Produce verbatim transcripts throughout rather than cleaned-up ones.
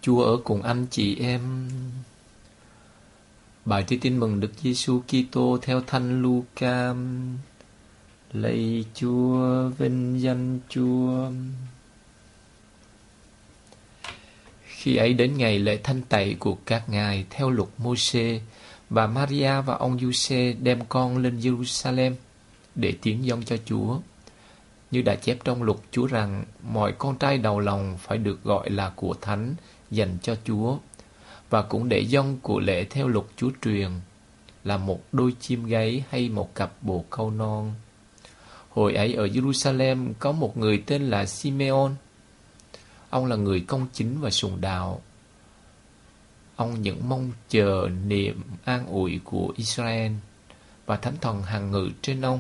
Chúa ở cùng anh chị em. Bài thi tin mừng Đức Giêsu Kitô theo Thánh Luca. Lạy Chúa, vinh danh Chúa. Khi ấy đến ngày lễ thanh tẩy của các ngài theo luật Mô-sê, bà Maria và ông Giuse đem con lên Jerusalem để tiến dâng cho Chúa. Như đã chép trong luật Chúa rằng mọi con trai đầu lòng phải được gọi là của thánh dành cho Chúa, và cũng để dâng của lễ theo luật Chúa truyền là một đôi chim gáy hay một cặp bồ câu non. Hồi ấy ở Jerusalem có một người tên là Simeon. Ông là người công chính và sùng đạo. Ông những mong chờ niềm an ủi của Israel, và Thánh Thần hằng ngự trên ông.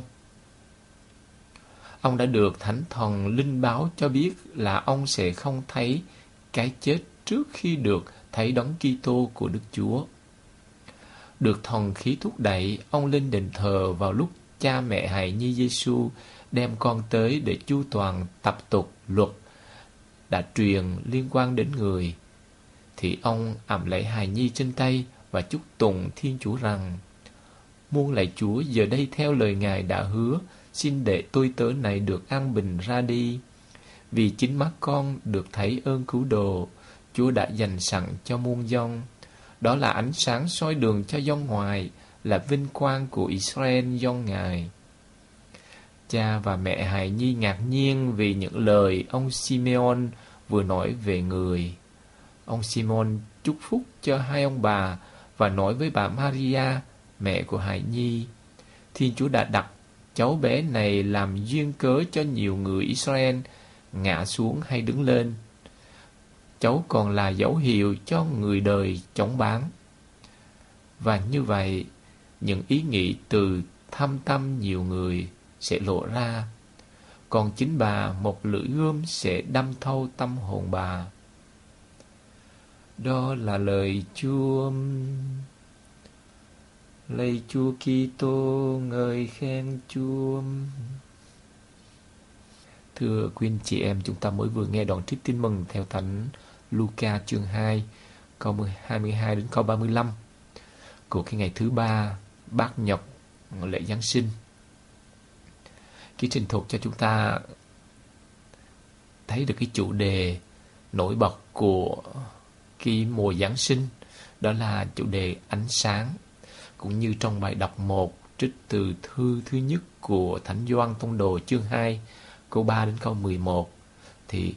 Ông đã được Thánh Thần linh báo cho biết là ông sẽ không thấy cái chết trước khi được thấy Đấng Kitô của Đức Chúa. Được thần khí thúc đẩy, ông lên đền thờ vào lúc cha mẹ hài nhi Giêsu đem con tới để chu toàn tập tục luật đã truyền liên quan đến người. Thì ông ẵm lấy hài nhi trên tay và chúc tụng Thiên Chúa rằng: Muôn lạy Chúa, giờ đây theo lời Ngài đã hứa, xin để tôi tớ này được an bình ra đi. Vì chính mắt con được thấy ơn cứu độ Chúa đã dành sẵn cho muôn dân. Đó là ánh sáng soi đường cho dân ngoài, là vinh quang của Israel dân Ngài. Cha và mẹ hài nhi ngạc nhiên vì những lời ông Simeon vừa nói về người. Ông Simeon chúc phúc cho hai ông bà và nói với bà Maria, mẹ của hài nhi: Thiên Chúa đã đặt cháu bé này làm duyên cớ cho nhiều người Israel ngã xuống hay đứng lên. Cháu còn là dấu hiệu cho người đời chống bán. Và như vậy, những ý nghĩ từ thâm tâm nhiều người sẽ lộ ra, còn chính bà một lưỡi gươm sẽ đâm thâu tâm hồn bà. Đó là lời Chúa. Lạy Chúa Kitô, ngợi khen Chúa. Thưa quý anh chị em, chúng ta mới vừa nghe đoạn trích tin mừng theo Thánh Luca chương hai, câu hai mươi hai đến câu ba mươi lăm của cái ngày thứ ba Bát Nhật lễ Giáng sinh. Cái trình thuật cho chúng ta thấy được cái chủ đề nổi bật của cái mùa Giáng sinh, đó là chủ đề ánh sáng. Cũng như trong bài đọc một trích từ thư thứ nhất của Thánh Gioan Tông Đồ chương hai, câu ba đến câu mười một, thì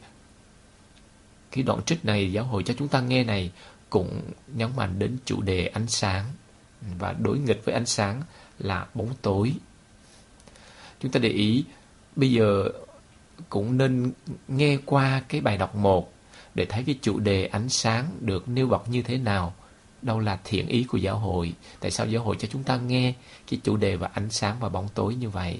cái đoạn trích này giáo hội cho chúng ta nghe này cũng nhấn mạnh đến chủ đề ánh sáng, và đối nghịch với ánh sáng là bóng tối. Chúng ta để ý bây giờ cũng nên nghe qua cái bài đọc một để thấy cái chủ đề ánh sáng được nêu bật như thế nào. Đâu là thiện ý của giáo hội? Tại sao giáo hội cho chúng ta nghe cái chủ đề và ánh sáng và bóng tối như vậy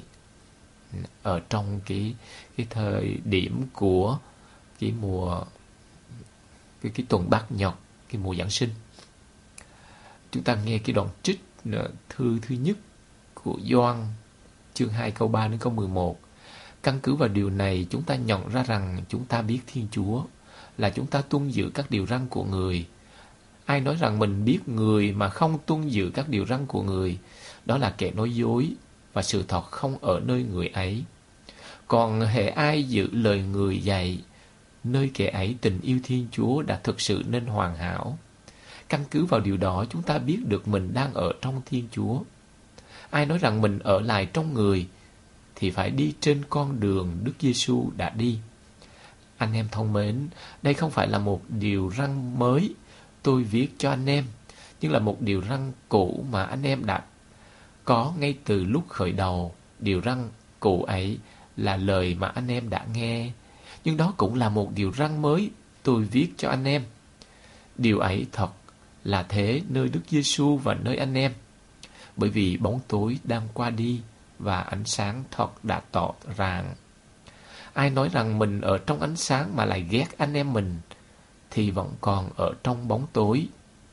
ở trong cái cái thời điểm của cái mùa cái cái tuần Bát Nhật, cái mùa Giáng sinh? Chúng ta nghe cái đoạn trích thư thứ nhất của Gioan chương hai câu ba đến câu mười một. Căn cứ vào điều này, chúng ta nhận ra rằng chúng ta biết Thiên Chúa là chúng ta tuân giữ các điều răn của người. Ai nói rằng mình biết người mà không tuân giữ các điều răn của người, đó là kẻ nói dối, và sự thật không ở nơi người ấy. Còn hễ ai giữ lời người dạy, nơi kẻ ấy tình yêu Thiên Chúa đã thực sự nên hoàn hảo. Căn cứ vào điều đó, chúng ta biết được mình đang ở trong Thiên Chúa. Ai nói rằng mình ở lại trong người thì phải đi trên con đường Đức Giêsu đã đi. Anh em thân mến, đây không phải là một điều răn mới tôi viết cho anh em, nhưng là một điều răn cũ mà anh em đã có ngay từ lúc khởi đầu. Điều răn cũ ấy là lời mà anh em đã nghe, nhưng đó cũng là một điều răn mới tôi viết cho anh em. Điều ấy thật là thế nơi Đức Giêsu và nơi anh em, bởi vì bóng tối đang qua đi và ánh sáng thật đã tỏ rạng. Ai nói rằng mình ở trong ánh sáng mà lại ghét anh em mình thì vẫn còn ở trong bóng tối.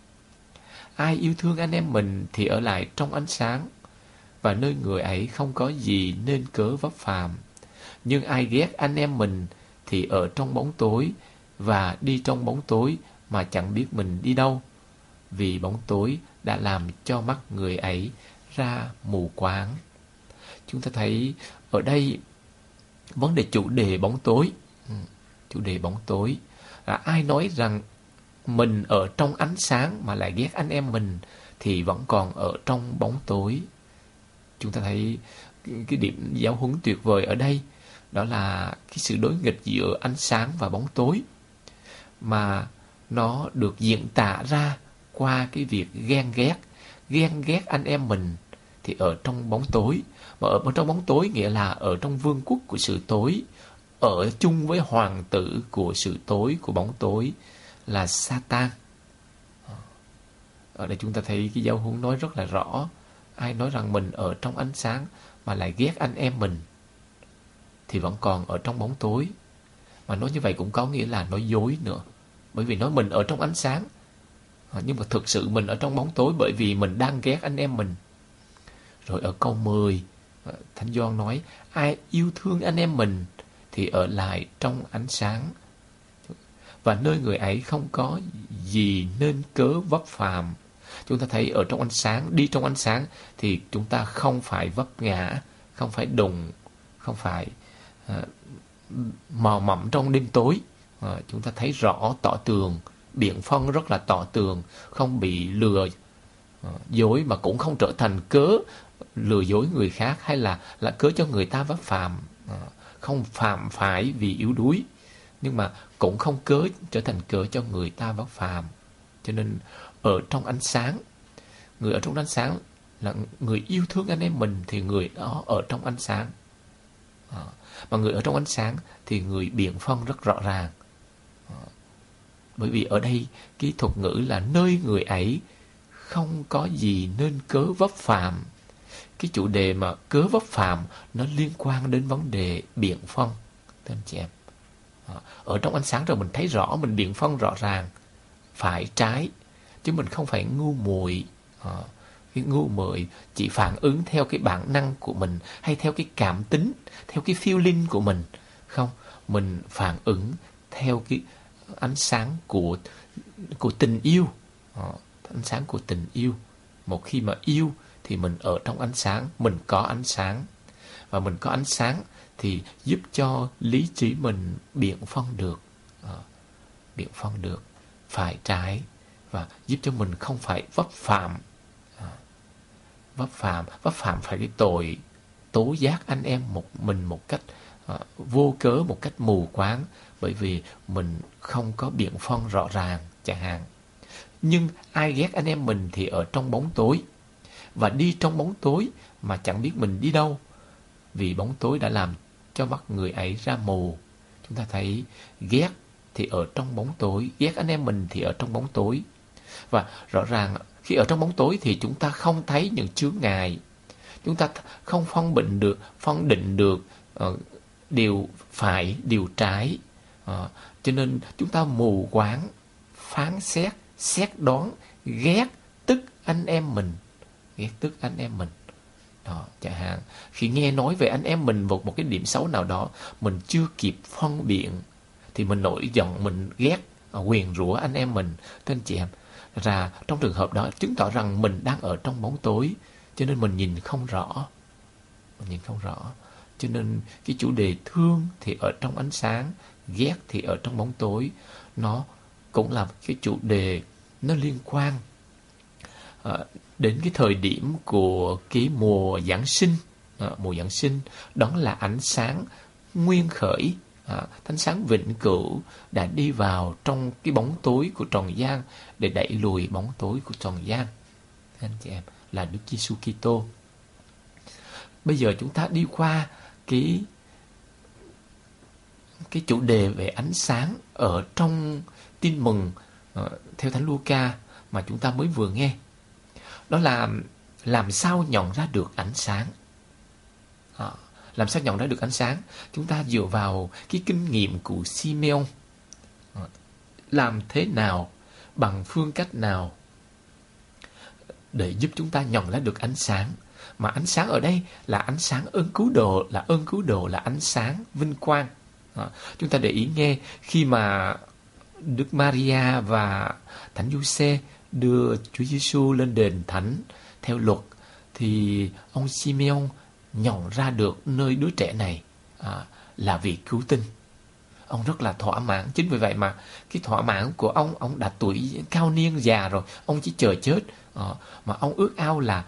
Ai yêu thương anh em mình thì ở lại trong ánh sáng, và nơi người ấy không có gì nên cớ vấp phạm. Nhưng ai ghét anh em mình thì ở trong bóng tối, và đi trong bóng tối mà chẳng biết mình đi đâu, vì bóng tối đã làm cho mắt người ấy ra mù quáng. Chúng ta thấy ở đây vấn đề chủ đề bóng tối. Chủ đề bóng tối là ai nói rằng mình ở trong ánh sáng mà lại ghét anh em mình thì vẫn còn ở trong bóng tối. Chúng ta thấy cái điểm giáo huấn tuyệt vời ở đây, đó là cái sự đối nghịch giữa ánh sáng và bóng tối, mà nó được diễn tả ra qua cái việc ghen ghét. Ghen ghét anh em mình thì ở trong bóng tối. Mà ở trong bóng tối nghĩa là ở trong vương quốc của sự tối, ở chung với hoàng tử của sự tối, của bóng tối là Satan. Ở đây chúng ta thấy cái giáo huấn nói rất là rõ. Ai nói rằng mình ở trong ánh sáng mà lại ghét anh em mình thì vẫn còn ở trong bóng tối. Mà nói như vậy cũng có nghĩa là nói dối nữa. Bởi vì nói mình ở trong ánh sáng, nhưng mà thực sự mình ở trong bóng tối, bởi vì mình đang ghét anh em mình. Rồi ở câu mười, Thánh Gioan nói ai yêu thương anh em mình thì ở lại trong ánh sáng, và nơi người ấy không có gì nên cớ vấp phạm. Chúng ta thấy ở trong ánh sáng, đi trong ánh sáng thì chúng ta không phải vấp ngã, không phải đụng, không phải uh, mò mẫm trong đêm tối. uh, Chúng ta thấy rõ tỏ tường, biện phân rất là tỏ tường, không bị lừa uh, dối, mà cũng không trở thành cớ lừa dối người khác, hay là, là cớ cho người ta vấp phạm. uh, Không phạm phải vì yếu đuối, nhưng mà cũng không cớ trở thành cớ cho người ta vấp phạm. Cho nên ở trong ánh sáng, người ở trong ánh sáng là người yêu thương anh em mình thì người đó ở trong ánh sáng. à, Mà người ở trong ánh sáng thì người biện phân rất rõ ràng. à, Bởi vì ở đây cái thuật ngữ là nơi người ấy không có gì nên cớ vấp phạm. Cái chủ đề mà cớ vấp phạm nó liên quan đến vấn đề biện phân, thưa anh chị em. à, Ở trong ánh sáng rồi mình thấy rõ, mình biện phân rõ ràng phải trái, chứ mình không phải ngu muội. à, Cái ngu muội chỉ phản ứng theo cái bản năng của mình, hay theo cái cảm tính, theo cái feeling của mình. Không, mình phản ứng theo cái ánh sáng của của tình yêu. à, Ánh sáng của tình yêu. Một khi mà yêu thì mình ở trong ánh sáng, mình có ánh sáng. Và mình có ánh sáng thì giúp cho lý trí mình biện phân được. à, Biện phân được phải trái, và giúp cho mình không phải vấp phạm. à, Vấp phạm, vấp phạm phải cái tội tố giác anh em một mình một cách à, vô cớ, một cách mù quáng, bởi vì mình không có biện phân rõ ràng chẳng hạn. Nhưng ai ghét anh em mình thì ở trong bóng tối, và đi trong bóng tối mà chẳng biết mình đi đâu, vì bóng tối đã làm cho mắt người ấy ra mù. Chúng ta thấy ghét thì ở trong bóng tối, ghét anh em mình thì ở trong bóng tối. Và rõ ràng khi ở trong bóng tối thì chúng ta không thấy những chướng ngại, chúng ta không phân định được, phân định được uh, điều phải, điều trái. uh, Cho nên chúng ta mù quáng, phán xét, xét đoán, ghét tức anh em mình. Ghét tức anh em mình. Đó, chẳng hạn khi nghe nói về anh em mình một, một cái điểm xấu nào đó, mình chưa kịp phân biện thì mình nổi giận, mình ghét, nguyền rủa anh em mình. Thưa anh chị em, ra trong trường hợp đó chứng tỏ rằng mình đang ở trong bóng tối, cho nên mình nhìn không rõ. Mình nhìn không rõ. Cho nên cái chủ đề thương thì ở trong ánh sáng, ghét thì ở trong bóng tối, nó cũng là cái chủ đề nó liên quan à, đến cái thời điểm của cái mùa Giáng sinh. à, Mùa Giáng sinh đó là ánh sáng nguyên khởi, à, ánh sáng vĩnh cửu đã đi vào trong cái bóng tối của trần gian để đẩy lùi bóng tối của trần gian. Anh chị em, là Đức Giêsu Kitô. Bây giờ chúng ta đi qua cái cái chủ đề về ánh sáng ở trong tin mừng uh, theo Thánh Luca mà chúng ta mới vừa nghe. Đó là làm sao nhận ra được ánh sáng. à, Làm sao nhận ra được ánh sáng? Chúng ta dựa vào cái kinh nghiệm của Simeon. à, Làm thế nào, bằng phương cách nào để giúp chúng ta nhận ra được ánh sáng? Mà ánh sáng ở đây là ánh sáng ơn cứu độ, là ơn cứu độ, là ánh sáng vinh quang. à, Chúng ta để ý nghe, khi mà Đức Maria và Thánh Giuse đưa Chúa Giêsu lên đền thánh theo luật, thì ông Simeon nhận ra được nơi đứa trẻ này à, là vị cứu tinh. Ông rất là thỏa mãn. Chính vì vậy mà cái thỏa mãn của ông, ông đã tuổi cao niên già rồi, ông chỉ chờ chết, à, mà ông ước ao là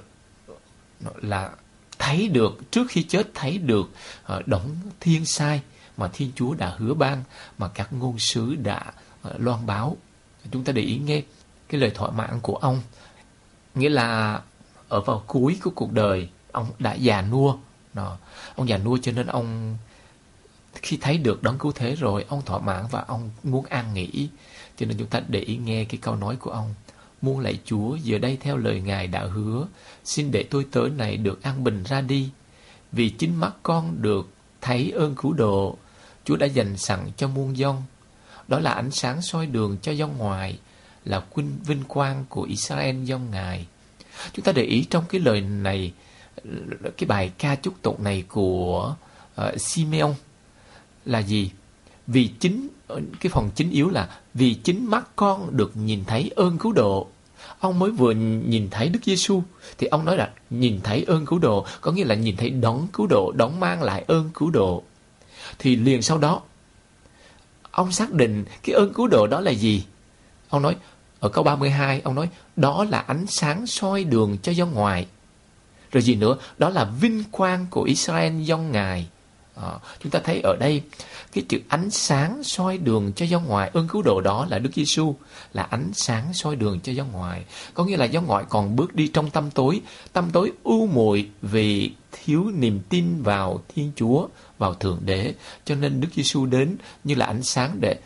là thấy được, trước khi chết thấy được uh, đấng thiên sai mà Thiên Chúa đã hứa ban, mà các ngôn sứ đã uh, loan báo. Chúng ta để ý nghe cái lời thỏa mãn của ông. Nghĩa là ở vào cuối của cuộc đời, ông đã già nua. Đó. Ông già nua cho nên ông khi thấy được đấng cứu thế rồi, ông thỏa mãn và ông muốn an nghỉ. Cho nên chúng ta để ý nghe cái câu nói của ông: muôn lạy Chúa, giờ đây theo lời Ngài đã hứa, xin để tôi tớ này được an bình ra đi. Vì chính mắt con được thấy ơn cứu độ Chúa đã dành sẵn cho muôn dân. Đó là ánh sáng soi đường cho dân ngoài, là vinh vinh quang của Israel dân Ngài. Chúng ta để ý trong cái lời này, cái bài ca chúc tụng này của uh, Simeon là gì? Vì chính, cái phần chính yếu là vì chính mắt con được nhìn thấy ơn cứu độ. Ông mới vừa nhìn thấy Đức Giêsu thì ông nói là nhìn thấy ơn cứu độ, có nghĩa là nhìn thấy đấng cứu độ, đấng mang lại ơn cứu độ. Thì liền sau đó ông xác định cái ơn cứu độ đó là gì. Ông nói ở câu ba mươi hai, ông nói đó là ánh sáng soi đường cho dân ngoài. Rồi gì nữa? Đó là vinh quang của Israel dân Ngài. À, chúng ta thấy ở đây cái chữ ánh sáng soi đường cho dân ngoài, ơn cứu độ đó là Đức Giêsu, là ánh sáng soi đường cho dân ngoài. Có nghĩa là dân ngoại còn bước đi trong tăm tối, tăm tối u muội vì thiếu niềm tin vào Thiên Chúa, vào Thượng Đế. Cho nên Đức Giêsu đến như là ánh sáng để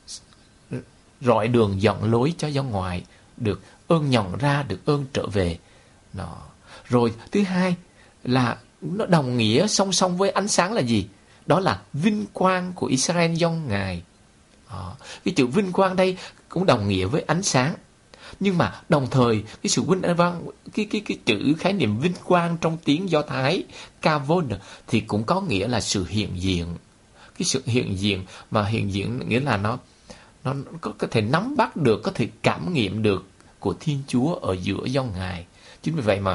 rọi đường dẫn lối cho dân ngoại được ơn nhận ra, được ơn trở về. Đó. Rồi thứ hai là nó đồng nghĩa song song với ánh sáng là gì? Đó là vinh quang của Israel dân Ngài. Đó. Cái chữ vinh quang đây cũng đồng nghĩa với ánh sáng. Nhưng mà đồng thời cái sự vinh quang, cái, cái, cái chữ khái niệm vinh quang trong tiếng Do Thái Kavod thì cũng có nghĩa là sự hiện diện. Cái sự hiện diện mà hiện diện nghĩa là nó nó có, có thể nắm bắt được, có thể cảm nghiệm được của Thiên Chúa ở giữa dân Ngài. Chính vì vậy mà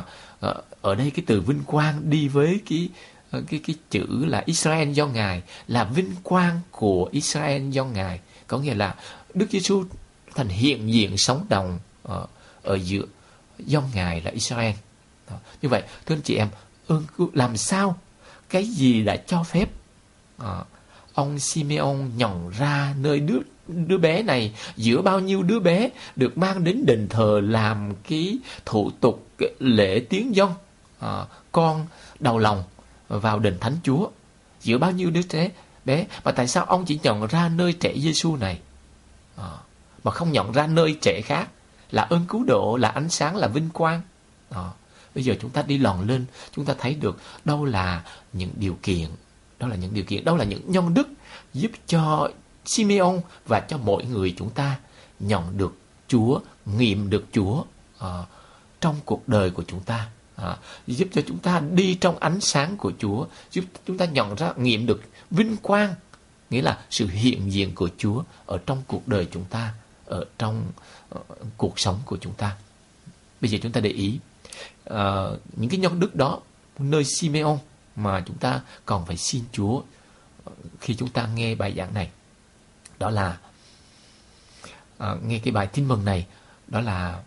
ở đây cái từ vinh quang đi với cái cái cái chữ là Israel do Ngài, là vinh quang của Israel do Ngài, có nghĩa là Đức Giêsu thành hiện diện sống động ở, ở giữa do Ngài là Israel. Đó. Như vậy thưa anh chị em, ơn cứu làm sao, cái gì đã cho phép à, ông Simeon nhận ra nơi đứa đứa bé này giữa bao nhiêu đứa bé được mang đến đền thờ làm cái thủ tục cái lễ tiến dân à, con đầu lòng vào đền Thánh Chúa, giữa bao nhiêu đứa trẻ bé, mà tại sao ông chỉ nhận ra nơi trẻ Giêsu này à, mà không nhận ra nơi trẻ khác, là ơn cứu độ, là ánh sáng, là vinh quang. À, bây giờ chúng ta đi lòn lên, chúng ta thấy được đâu là những điều kiện, đó là những điều kiện, đâu là những nhân đức giúp cho Simeon và cho mỗi người chúng ta nhận được Chúa, nghiệm được Chúa uh, trong cuộc đời của chúng ta, uh, giúp cho chúng ta đi trong ánh sáng của Chúa, giúp chúng ta nhận ra, nghiệm được vinh quang, nghĩa là sự hiện diện của Chúa ở trong cuộc đời chúng ta, ở trong uh, cuộc sống của chúng ta. Bây giờ chúng ta để ý uh, những cái nhân đức đó nơi Simeon mà chúng ta còn phải xin Chúa khi chúng ta nghe bài giảng này. Đó là à, nghe cái bài tin mừng này, đó là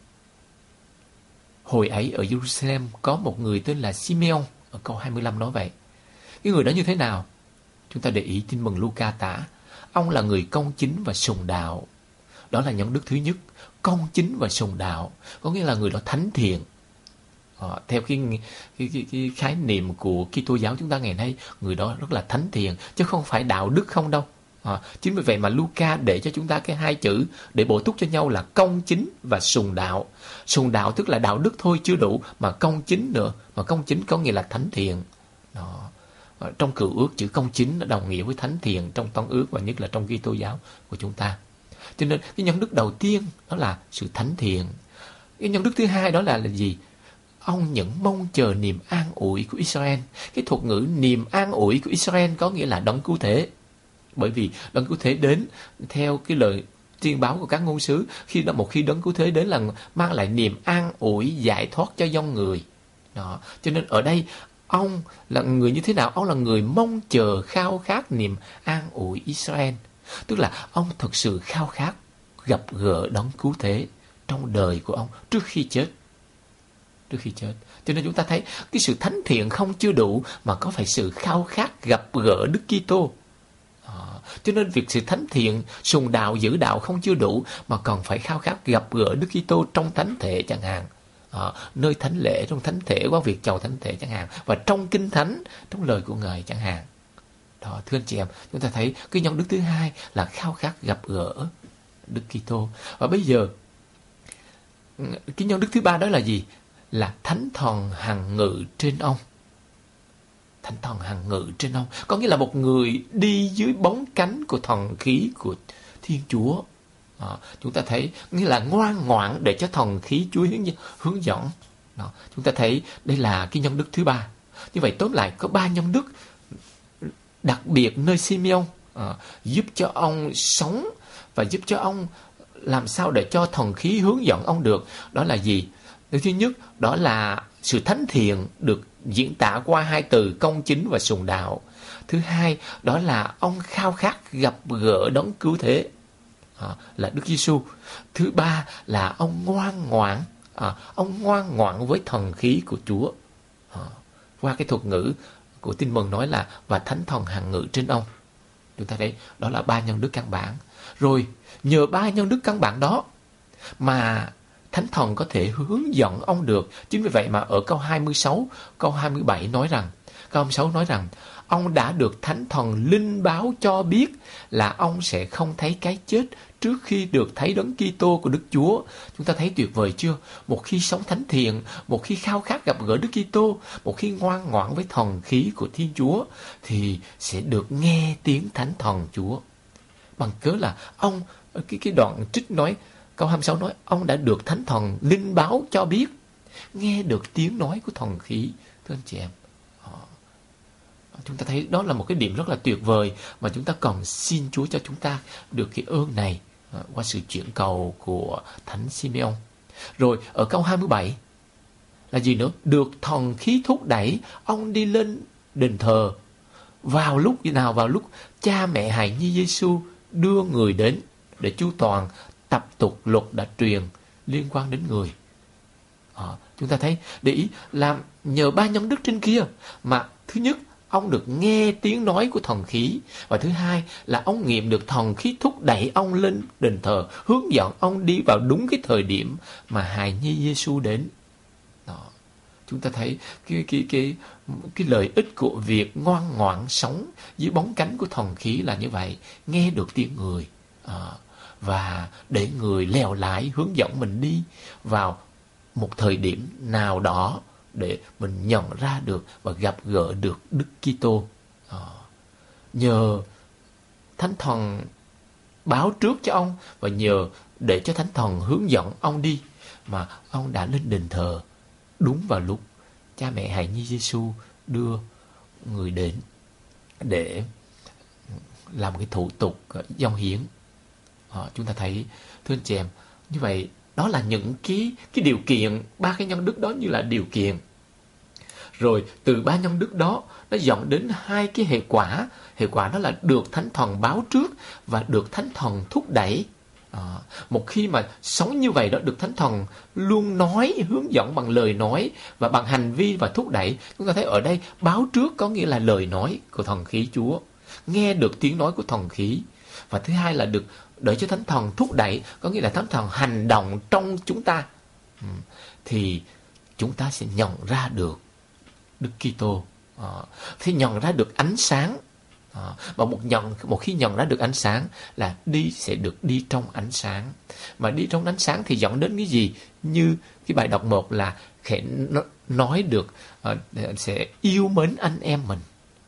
hồi ấy ở Jerusalem có một người tên là Simeon. Ở câu hai mươi lăm nói vậy. Cái người đó như thế nào? Chúng ta để ý tin mừng Luca tả, ông là người công chính và sùng đạo. Đó là nhân đức thứ nhất, công chính và sùng đạo, có nghĩa là người đó thánh thiện. À, theo cái, cái, cái, cái khái niệm của Kitô giáo chúng ta ngày nay, người đó rất là thánh thiện, chứ không phải đạo đức không đâu. À, chính vì vậy mà Luca để cho chúng ta cái hai chữ để bổ túc cho nhau là công chính và sùng đạo. Sùng đạo tức là đạo đức thôi chưa đủ, mà công chính nữa, mà công chính có nghĩa là thánh thiện. Đó. À, trong Cựu Ước chữ công chính nó đồng nghĩa với thánh thiện trong Tân Ước và nhất là trong Kitô giáo của chúng ta. Cho nên cái nhân đức đầu tiên đó là sự thánh thiện. Cái nhân đức thứ hai đó là là gì? Ông những mong chờ niềm an ủi của Israel. Cái thuật ngữ niềm an ủi của Israel có nghĩa là đấng cứu thế. Bởi vì đấng cứu thế đến theo cái lời tiên báo của các ngôn sứ, khi đó một khi đấng cứu thế đến là mang lại niềm an ủi, giải thoát cho dòng người. Đó. Cho nên ở đây ông là người như thế nào? Ông là người mong chờ, khao khát niềm an ủi Israel. Tức là ông thực sự khao khát gặp gỡ đấng cứu thế trong đời của ông trước khi chết. Trước khi chết. Cho nên chúng ta thấy cái sự thánh thiện không chưa đủ, mà có phải sự khao khát gặp gỡ Đức Kitô. À, cho nên việc sự thánh thiện, sùng đạo, giữ đạo không chưa đủ, mà còn phải khao khát gặp gỡ Đức Kitô trong thánh thể chẳng hạn. À, nơi thánh lễ, trong thánh thể, qua việc chầu thánh thể chẳng hạn, và trong kinh thánh, trong lời của Ngài chẳng hạn. Đó, thưa anh chị em, chúng ta thấy cái nhân đức thứ hai là khao khát gặp gỡ Đức Kitô. Và bây giờ cái nhân đức thứ ba đó là gì? Là Thánh Thần hằng ngự trên ông. Thánh Thần hằng ngự trên ông có nghĩa là một người đi dưới bóng cánh của thần khí của Thiên Chúa. À, chúng ta thấy nghĩa là ngoan ngoãn để cho thần khí Chúa hướng, hướng dẫn. Đó, chúng ta thấy đây là cái nhân đức thứ ba. Như vậy tóm lại có ba nhân đức đặc biệt nơi Simeon, à, giúp cho ông sống và giúp cho ông làm sao để cho thần khí hướng dẫn ông được. Đó là gì? Thứ nhất, đó là sự thánh thiện được diễn tả qua hai từ công chính và sùng đạo. Thứ hai, đó là ông khao khát gặp gỡ đấng cứu thế, à, là Đức Giêsu. Thứ ba là ông ngoan ngoãn, à, ông ngoan ngoãn với thần khí của Chúa. À, qua cái thuật ngữ của Tin Mừng nói là và Thánh Thần hằng ngự trên ông. Chúng ta thấy đó là ba nhân đức căn bản. Rồi nhờ ba nhân đức căn bản đó mà Thánh Thần có thể hướng dẫn ông được. Chính vì vậy mà ở câu hai mươi sáu, câu hai mươi bảy nói rằng, câu hai mươi sáu nói rằng ông đã được Thánh Thần linh báo cho biết là ông sẽ không thấy cái chết trước khi được thấy đấng Kitô của Đức Chúa. Chúng ta thấy tuyệt vời chưa? Một khi sống thánh thiện, một khi khao khát gặp gỡ Đức Kitô, một khi ngoan ngoãn với thần khí của Thiên Chúa, thì sẽ được nghe tiếng Thánh Thần Chúa. Bằng cớ là ông, cái, cái đoạn trích nói, câu hai mươi sáu nói, ông đã được Thánh Thần linh báo cho biết, nghe được tiếng nói của thần khí. Thưa anh chị em, chúng ta thấy đó là một cái điểm rất là tuyệt vời mà chúng ta cần xin Chúa cho chúng ta được cái ơn này qua sự chuyển cầu của Thánh Simeon. Rồi ở câu hai mươi bảy là gì nữa? Được thần khí thúc đẩy ông đi lên đền thờ. Vào lúc gì nào? Vào lúc cha mẹ hài nhi Giêsu đưa người đến để chu toàn tập tục luật đã truyền liên quan đến người. À, chúng ta thấy để ý làm nhờ ba nhân đức trên kia mà thứ nhất, ông được nghe tiếng nói của thần khí, và thứ hai là ông nghiệm được thần khí thúc đẩy ông lên đền thờ, hướng dẫn ông đi vào đúng cái thời điểm mà hài nhi Giêsu đến. Đó. Chúng ta thấy cái cái cái cái lợi ích của việc ngoan ngoãn sống dưới bóng cánh của thần khí là như vậy, nghe được tiếng người, à, và để người lèo lái hướng dẫn mình đi vào một thời điểm nào đó để mình nhận ra được và gặp gỡ được Đức Kitô. À, nhờ Thánh Thần báo trước cho ông và nhờ để cho Thánh Thần hướng dẫn ông đi mà ông đã lên đền thờ đúng vào lúc cha mẹ hài nhi Giêsu đưa người đến để làm cái thủ tục dâng hiến. À, chúng ta thấy thưa anh chị em, như vậy đó là những cái cái điều kiện, ba cái nhân đức đó như là điều kiện. Rồi từ ba nhân đức đó nó dẫn đến hai cái hệ quả. Hệ quả đó là được Thánh Thần báo trước và được Thánh Thần thúc đẩy. À, một khi mà sống như vậy đó, được Thánh Thần luôn nói, hướng dẫn bằng lời nói và bằng hành vi và thúc đẩy. Chúng ta thấy ở đây báo trước có nghĩa là lời nói của thần khí Chúa, nghe được tiếng nói của thần khí. Và thứ hai là được đợi cho Thánh Thần thúc đẩy, có nghĩa là Thánh Thần hành động trong chúng ta, ừ, thì chúng ta sẽ nhận ra được Đức Kitô, à, thì nhận ra được ánh sáng. À, và một nhận một khi nhận ra được ánh sáng là đi sẽ được đi trong ánh sáng. Mà đi trong ánh sáng thì dẫn đến cái gì? Như cái bài đọc một là sẽ nói được, uh, sẽ yêu mến anh em mình.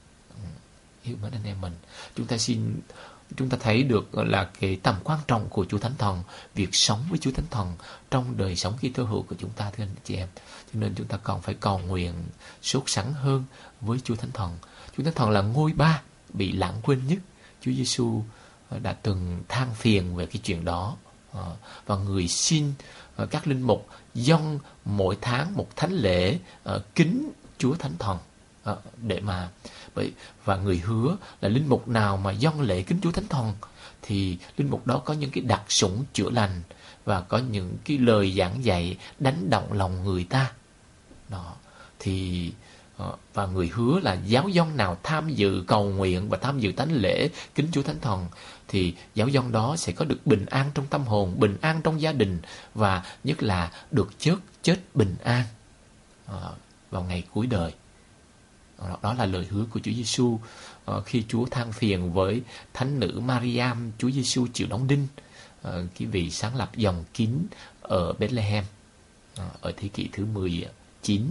Yêu mến anh em mình. Chúng ta xin chúng ta thấy được là cái tầm quan trọng của Chúa Thánh Thần, việc sống với Chúa Thánh Thần trong đời sống Kitô hữu của chúng ta, thưa anh chị em. Cho nên chúng ta còn phải cầu nguyện sốt sắng hơn với Chúa Thánh Thần. Chúa Thánh Thần là ngôi ba bị lãng quên nhất Chúa Giêsu đã từng than phiền về cái chuyện đó, và người xin các linh mục dâng mỗi tháng một thánh lễ kính Chúa Thánh Thần, để mà và người hứa là linh mục nào mà dâng lễ kính Chúa Thánh Thần thì linh mục đó có những cái đặc sủng chữa lành và có những cái lời giảng dạy đánh động lòng người ta. Đó thì và người hứa là giáo dân nào tham dự cầu nguyện và tham dự thánh lễ kính Chúa Thánh Thần thì giáo dân đó sẽ có được bình an trong tâm hồn, bình an trong gia đình, và nhất là được chết chết bình an vào ngày cuối đời. Đó là lời hứa của Chúa Giêsu khi Chúa than phiền với thánh nữ Mariam, Chúa Giêsu chịu đóng đinh, cái vị sáng lập dòng kín ở Bethlehem ở thế kỷ thứ mười chín,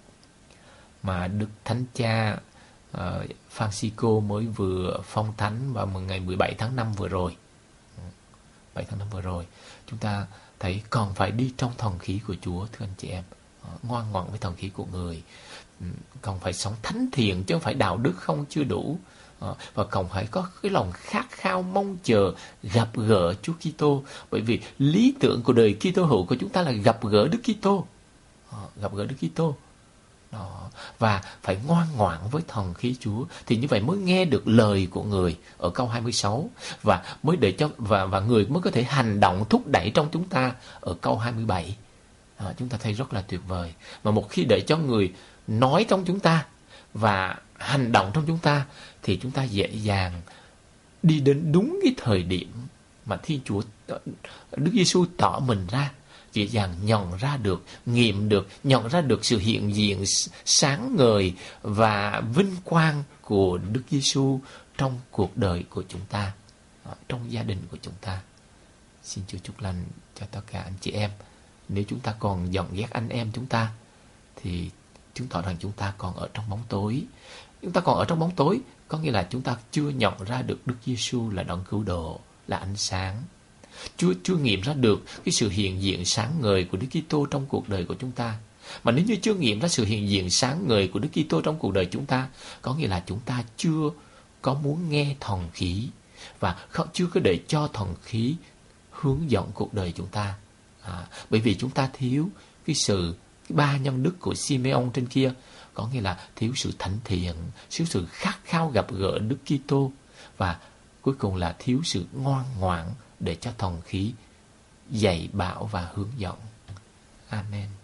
mà Đức Thánh Cha uh, Francisco mới vừa phong thánh vào ngày mười bảy tháng năm vừa rồi. bảy tháng năm vừa rồi, chúng ta thấy còn phải đi trong thần khí của Chúa, thưa anh chị em, uh, ngoan ngoãn với thần khí của người, um, còn phải sống thánh thiện chứ không phải đạo đức không chưa đủ, uh, và còn phải có cái lòng khát khao mong chờ gặp gỡ Chúa Kitô, bởi vì lý tưởng của đời Kitô hữu của chúng ta là gặp gỡ Đức Kitô, uh, gặp gỡ Đức Kitô. Đó. Và phải ngoan ngoãn với thần khí Chúa thì như vậy mới nghe được lời của người ở câu hai mươi sáu, và mới để cho và và người mới có thể hành động thúc đẩy trong chúng ta ở câu hai mươi bảy. Đó, chúng ta thấy rất là tuyệt vời. Mà một khi để cho người nói trong chúng ta và hành động trong chúng ta thì chúng ta dễ dàng đi đến đúng cái thời điểm mà Thiên Chúa Đức Giêsu tỏ mình ra, dễ dàng nhận ra được, nghiệm được, nhận ra được sự hiện diện sáng ngời và vinh quang của Đức Giêsu trong cuộc đời của chúng ta, trong gia đình của chúng ta. Xin Chúa chúc lành cho tất cả anh chị em. Nếu chúng ta còn giận ghét anh em chúng ta thì chứng tỏ rằng chúng ta còn ở trong bóng tối. Chúng ta còn ở trong bóng tối có nghĩa là chúng ta chưa nhận ra được Đức Giêsu là đấng cứu độ, là ánh sáng. Chưa, chưa nghiệm ra được cái sự hiện diện sáng ngời của Đức Kitô trong cuộc đời của chúng ta. Mà nếu như chưa nghiệm ra sự hiện diện sáng ngời của Đức Kitô trong cuộc đời chúng ta, có nghĩa là chúng ta chưa có muốn nghe thần khí và không, chưa có để cho thần khí hướng dẫn cuộc đời chúng ta. À, bởi vì chúng ta thiếu cái sự cái ba nhân đức của Simeon trên kia, có nghĩa là thiếu sự thánh thiện, thiếu sự khát khao gặp gỡ Đức Kitô, và cuối cùng là thiếu sự ngoan ngoãn để cho thần khí dạy bảo và hướng dẫn. Amen.